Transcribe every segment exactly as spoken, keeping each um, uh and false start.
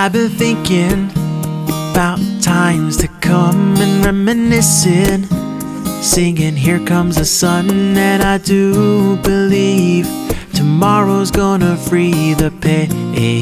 I've been thinking about times to come and reminiscing, singing here comes the sun. And I do believe tomorrow's gonna free the pain.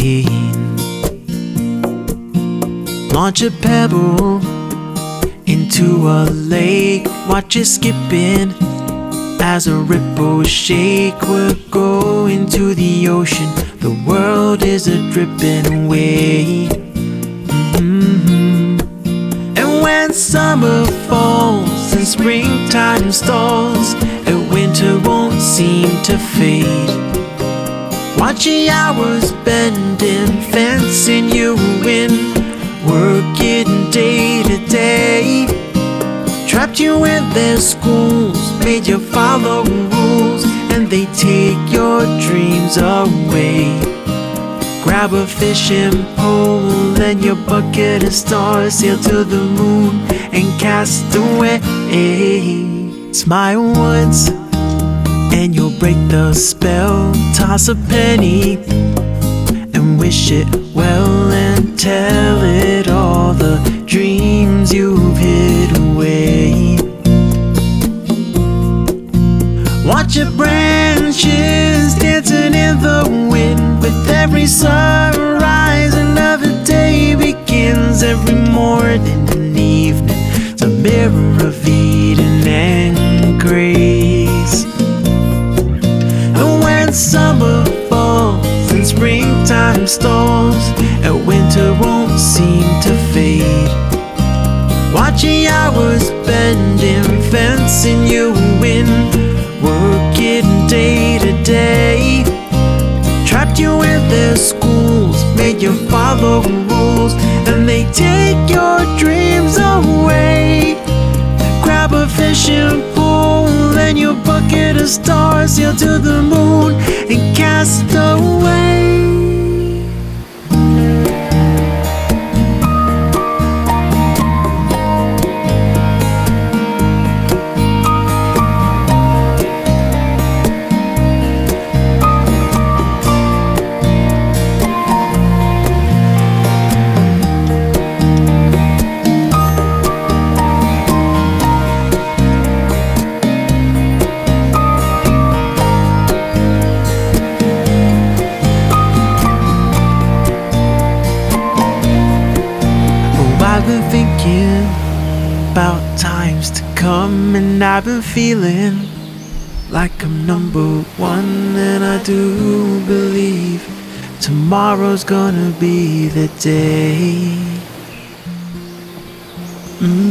Launch a pebble into a lake, watch it skipping as a ripple shake. We're going to the ocean, the world is a dripping away. mm-hmm. And when summer falls and springtime stalls and winter won't seem to fade, watch the hours bending, fencing you in, working day to day. Trapped you in their schools, made you follow rules, and they take your dreams away. Grab a fishing pole and your bucket of stars, sail to the moon and cast away. Smile once and you'll break the spell. Toss a penny and wish it well, and tell it all the dreams you've hid away. Watch your branches dancing in the wind. With every sunrise another day begins. Every morning and evening it's a mirror of Eden and grace. And when summer falls and springtime stalls and winter won't seem to fade, watch the hours bending, fencing you in, working day to day. Trapped you in their schools, made you follow rules, and they take your dreams away. Grab a fishing pole and your bucket of stars, sail to the moon and cast away. I've been thinking about times to come, and I've been feeling like I'm number one. And I do believe tomorrow's gonna be the day. mm.